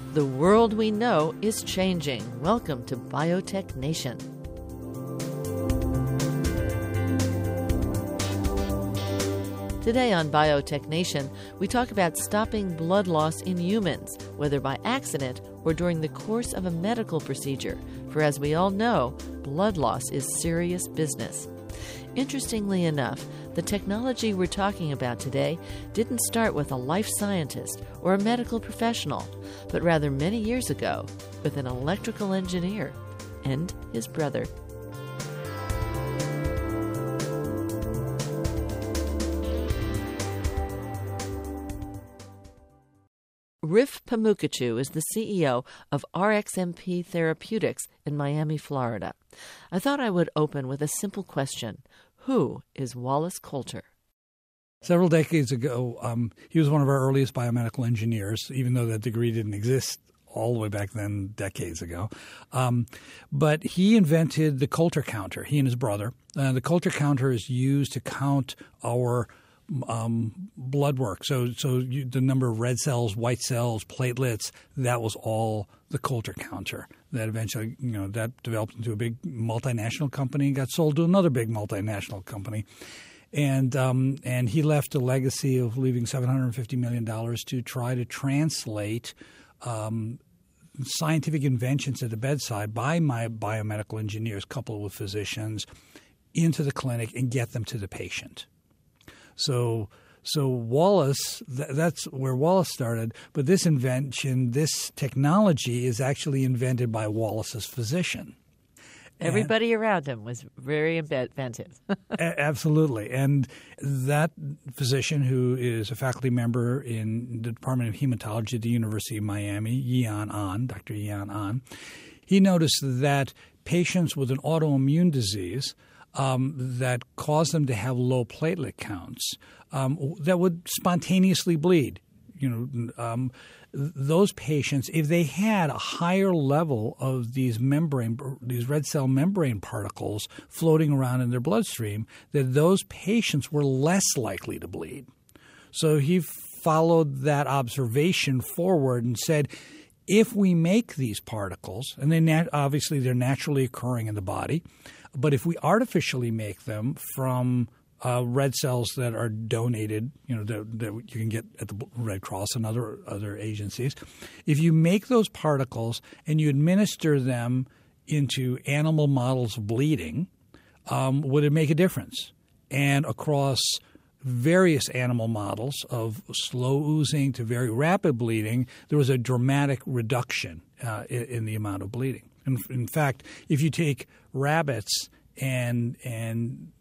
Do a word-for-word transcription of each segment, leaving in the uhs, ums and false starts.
The world we know is changing. Welcome to Biotech Nation. Today on Biotech Nation, we talk about stopping blood loss in humans, whether by accident or during the course of a medical procedure. For as we all know, blood loss is serious business. Interestingly enough, the technology we're talking about today didn't start with a life scientist or a medical professional, but rather many years ago with an electrical engineer and his brother. Rif Pamukachou is the C E O of R X M P Therapeutics in Miami, Florida. I thought I would open with a simple question. Who is Wallace Coulter? Several decades ago, um, he was one of our earliest biomedical engineers, even though that degree didn't exist all the way back then, decades ago. Um, but he invented the Coulter counter, he and his brother. Uh, the Coulter counter is used to count our um, blood work. So, so you, the number of red cells, white cells, platelets, that was all the Coulter counter. That eventually, you know, that developed into a big multinational company and got sold to another big multinational company. And um, and he left a legacy of leaving seven hundred fifty million dollars to try to translate um, scientific inventions at the bedside by my biomedical engineers, coupled with physicians, into the clinic and get them to the patient. So so Wallace, th- that's where Wallace started. But this invention, this technology is actually invented by Wallace's physician. Everybody and, around him was very inventive. a- absolutely. And that physician, who is a faculty member in the Department of Hematology at the University of Miami, Yi-An Ahn, Doctor Yi-An Ahn, he noticed that patients with an autoimmune disease um, that caused them to have low platelet counts, um, that would spontaneously bleed. You know, um, those patients, if they had a higher level of these membrane, these red cell membrane particles floating around in their bloodstream, that those patients were less likely to bleed. So he followed that observation forward and said, if we make these particles, and they nat- obviously they're naturally occurring in the body, but if we artificially make them from Uh, red cells that are donated, you know, that, that you can get at the Red Cross and other other agencies. If you make those particles and you administer them into animal models of bleeding, um, would it make a difference? And across various animal models of slow oozing to very rapid bleeding, there was a dramatic reduction uh, in, in the amount of bleeding. In, in fact, if you take rabbits and and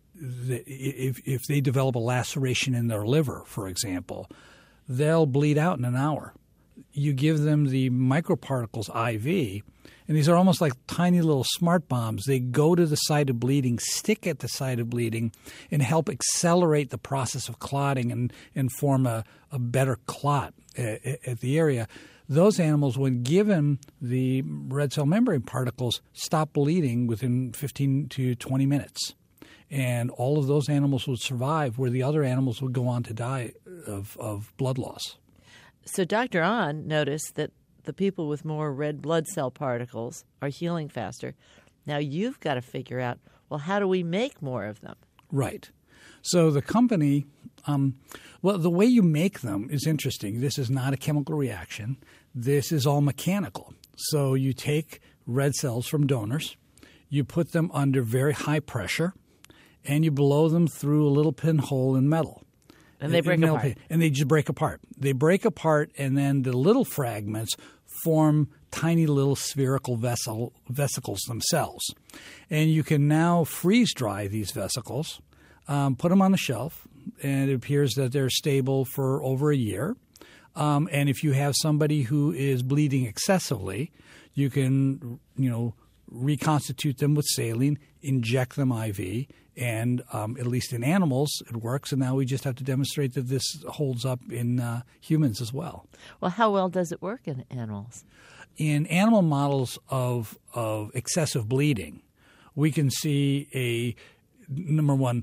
If, if they develop a laceration in their liver, for example, they'll bleed out in an hour. You give them the microparticles I V, and these are almost like tiny little smart bombs. They go to the site of bleeding, stick at the site of bleeding, and help accelerate the process of clotting and, and form a, a better clot at, at the area. Those animals, when given the red cell membrane particles, stop bleeding within fifteen to twenty minutes. And all of those animals would survive, where the other animals would go on to die of, of blood loss. So Doctor Ahn noticed that the people with more red blood cell particles are healing faster. Now you've got to figure out, well, how do we make more of them? Right. So the company, um, well, the way you make them is interesting. This is not a chemical reaction. This is all mechanical. So you take red cells from donors, you put them under very high pressure, and you blow them through a little pinhole in metal. And they break apart. Pin, and they just break apart. They break apart, and then the little fragments form tiny little spherical vessel, vesicles themselves. And you can now freeze dry these vesicles, um, put them on the shelf, and it appears that they're stable for over a year. Um, and if you have somebody who is bleeding excessively, you can, you know, reconstitute them with saline, inject them I V, and um, at least in animals it works. And now we just have to demonstrate that this holds up in uh, humans as well. Well, how well does it work in animals? In animal models of of excessive bleeding, we can see a number one,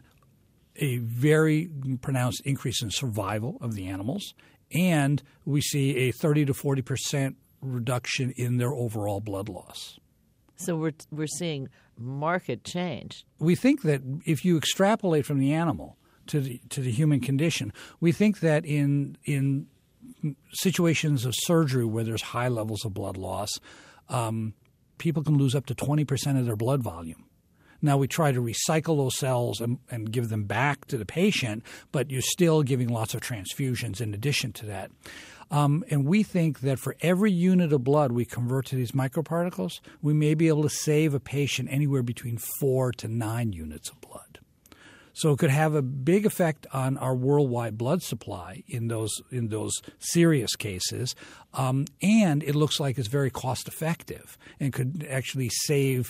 a very pronounced increase in survival of the animals, and we see a thirty to forty percent reduction in their overall blood loss. So we're we're seeing marked change. We think that if you extrapolate from the animal to the to the human condition, we think that in in situations of surgery where there's high levels of blood loss, um, people can lose up to twenty percent of their blood volume. Now, we try to recycle those cells and, and give them back to the patient, but you're still giving lots of transfusions in addition to that. Um, and we think that for every unit of blood we convert to these microparticles, we may be able to save a patient anywhere between four to nine units of blood. So it could have a big effect on our worldwide blood supply in those in those serious cases, um, and it looks like it's very cost effective and could actually save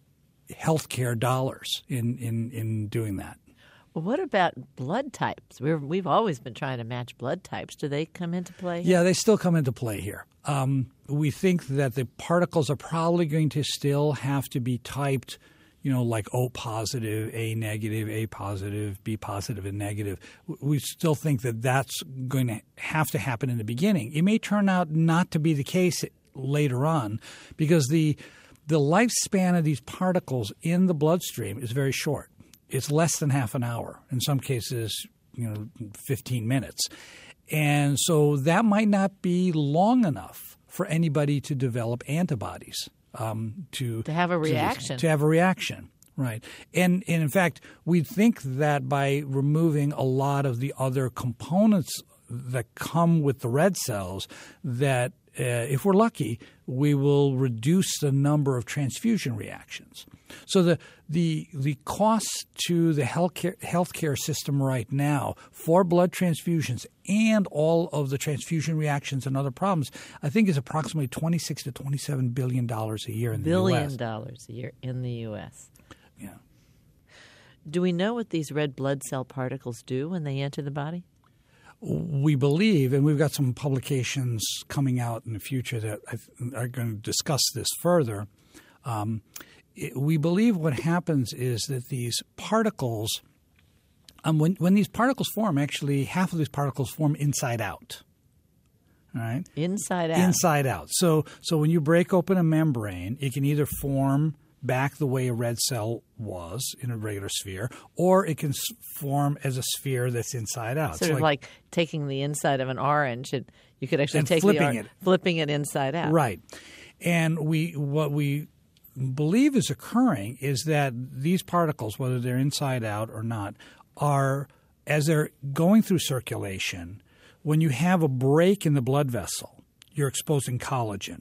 healthcare dollars in, in, in doing that. Well, what about blood types? We're, we've always been trying to match blood types. Do they come into play here? Yeah, they still come into play here. Um, we think that the particles are probably going to still have to be typed, you know, like O positive, A negative, A positive, B positive, and negative. We still think that that's going to have to happen in the beginning. It may turn out not to be the case later on because the the lifespan of these particles in the bloodstream is very short. It's less than half an hour. In some cases, you know, fifteen minutes. And so that might not be long enough for anybody to develop antibodies. Um, to, to have a reaction. To, to have a reaction, right. And, and in fact, we think that by removing a lot of the other components that come with the red cells, that uh, if we're lucky, we will reduce the number of transfusion reactions. So the the the cost to the healthcare healthcare system right now for blood transfusions and all of the transfusion reactions and other problems, I think, is approximately twenty-six to twenty-seven billion dollars a year in the billion U S. Billion dollars a year in the U S. Yeah. Do we know what these red blood cell particles do when they enter the body? We believe, and we've got some publications coming out in the future that are going to discuss this further. Um, it, we believe what happens is that these particles, um, when, when these particles form, actually half of these particles form inside out. All right? Inside out. Inside out. So, so when you break open a membrane, it can either form back the way a red cell was in a regular sphere, or it can form as a sphere that's inside out. Sort so of like, like taking the inside of an orange, and you could actually and take flipping the or- it. flipping it inside out. Right. And we what we believe is occurring is that these particles, whether they're inside out or not, are, as they're going through circulation, when you have a break in the blood vessel, you're exposing collagen.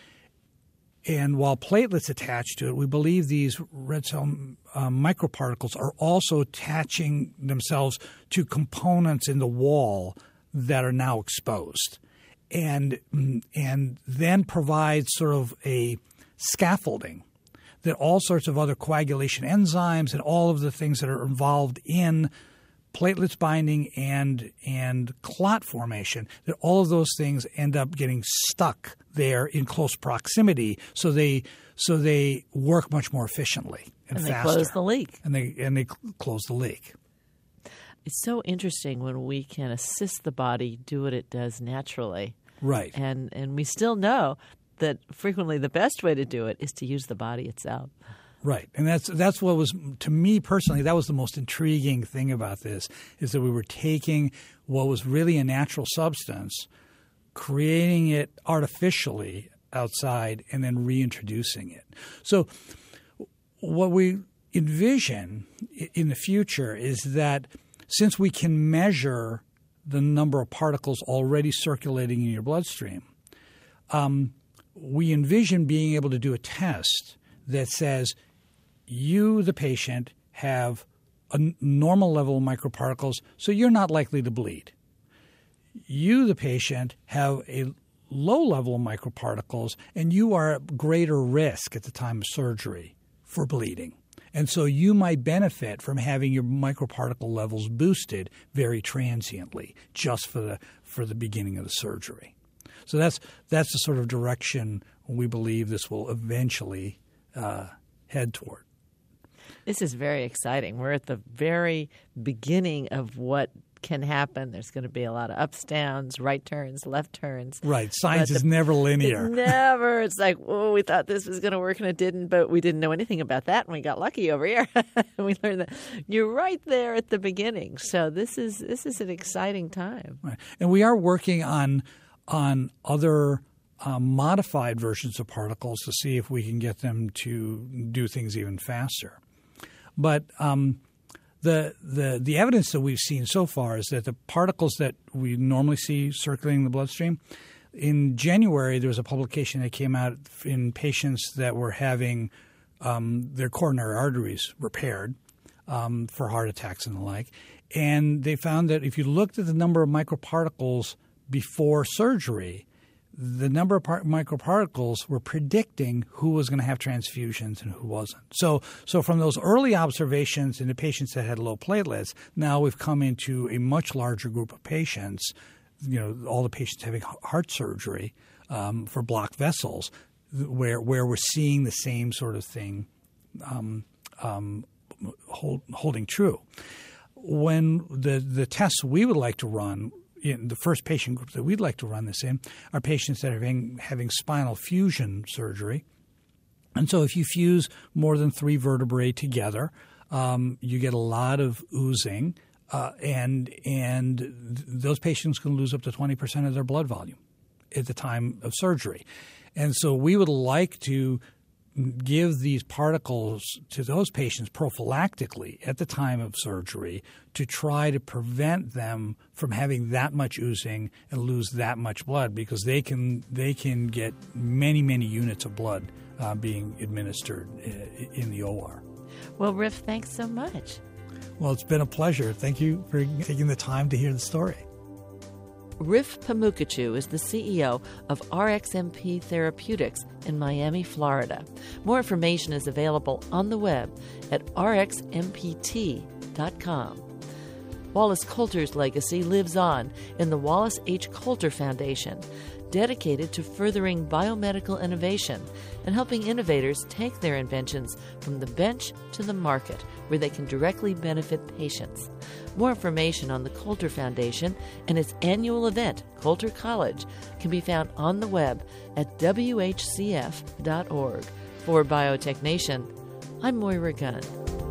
And while platelets attach to it, we believe these red cell um, microparticles are also attaching themselves to components in the wall that are now exposed, and and then provide sort of a scaffolding that all sorts of other coagulation enzymes and all of the things that are involved in platelets binding and and clot formation, that all of those things end up getting stuck there in close proximity, so they so they work much more efficiently and, and faster. they close the leak. And they and they close the leak. It's so interesting when we can assist the body do what it does naturally. Right. And and we still know that frequently the best way to do it is to use the body itself. Right. And that's that's what was, to me personally, that was the most intriguing thing about this, is that we were taking what was really a natural substance, creating it artificially outside, and then reintroducing it. So what we envision in the future is that since we can measure the number of particles already circulating in your bloodstream, um, we envision being able to do a test that says you, the patient, have a normal level of microparticles, so you're not likely to bleed. You, the patient, have a low level of microparticles, and you are at greater risk at the time of surgery for bleeding. And so you might benefit from having your microparticle levels boosted very transiently just for the for the beginning of the surgery. So that's that's the sort of direction we believe this will eventually uh, head toward. This is very exciting. We're at the very beginning of what can happen. There's going to be a lot of ups, downs, right turns, left turns. Right. Science But is the- never linear. It's never. It's like, oh, we thought this was going to work and it didn't, but we didn't know anything about that, and we got lucky over here. We learned that you're right there at the beginning. So this is this is an exciting time. Right. And we are working on on other um, modified versions of particles to see if we can get them to do things even faster. But um, the the the evidence that we've seen so far is that the particles that we normally see circulating in the bloodstream, in January there was a publication that came out in patients that were having um, their coronary arteries repaired um, for heart attacks and the like. And they found that if you looked at the number of microparticles before surgery, the number of par- microparticles were predicting who was going to have transfusions and who wasn't. So, so from those early observations in the patients that had low platelets, now we've come into a much larger group of patients, you know, all the patients having heart surgery um, for blocked vessels, where where we're seeing the same sort of thing um, um, hold, holding true. When the, the tests we would like to run, in the first patient group that we'd like to run this in, are patients that are having, having spinal fusion surgery. And so if you fuse more than three vertebrae together, um, you get a lot of oozing, uh, and and th- those patients can lose up to twenty percent of their blood volume at the time of surgery. And so we would like to give these particles to those patients prophylactically at the time of surgery to try to prevent them from having that much oozing and lose that much blood, because they can they can get many, many units of blood uh, being administered in the O R. Well, Riff, thanks so much. Well, it's been a pleasure. Thank you for taking the time to hear the story. Riff Pamukachu is the C E O of R X M P Therapeutics in Miami, Florida. More information is available on the web at r x m p t dot com. Wallace Coulter's legacy lives on in the Wallace H. Coulter Foundation, dedicated to furthering biomedical innovation and helping innovators take their inventions from the bench to the market, where they can directly benefit patients. More information on the Coulter Foundation and its annual event, Coulter College, can be found on the web at w h c f dot org. For Biotech Nation, I'm Moira Gunn.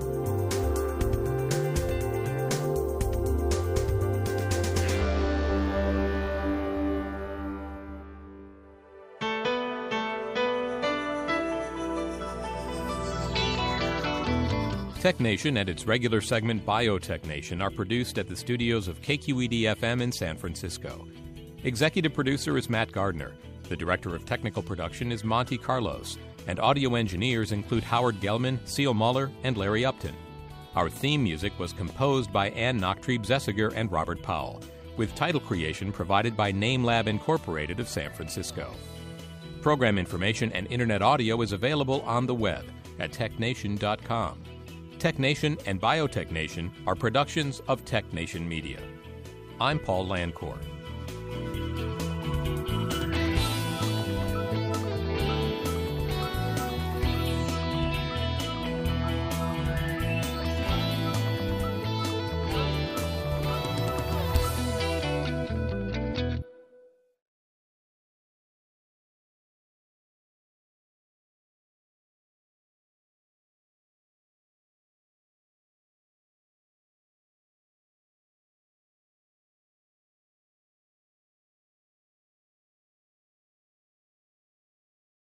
Tech Nation and its regular segment Biotech Nation are produced at the studios of K Q E D F M in San Francisco. Executive producer is Matt Gardner. The director of technical production is Monty Carlos. And audio engineers include Howard Gelman, Seal Muller, and Larry Upton. Our theme music was composed by Ann Nachtrieb-Zessiger and Robert Powell, with title creation provided by NameLab Incorporated of San Francisco. Program information and internet audio is available on the web at tech nation dot com. Tech Nation and Biotech Nation are productions of Tech Nation Media. I'm Paul Landcore.